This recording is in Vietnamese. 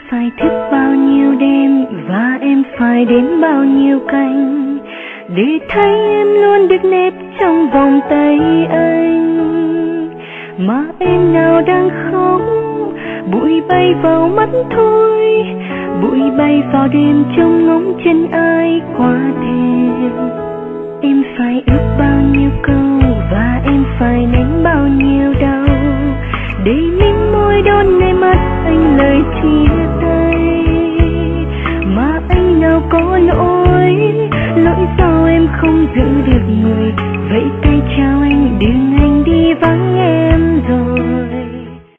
phải thức bao nhiêu đêm và em phải đến bao nhiêu canh để thấy em luôn được nép trong vòng tay anh. Mà em nào đang khóc, bụi bay vào mắt thôi, bụi bay vào đêm trông ngóng chân ai qua thềm. Em phải ước bao nhiêu câu và em phải nén bao nhiêu đau để mím môi đón nơi mắt anh lời chia tay. Mà anh nào có lỗi, lỗi sao em không giữ được người. Vậy tay chào anh, đừng anh đi vắng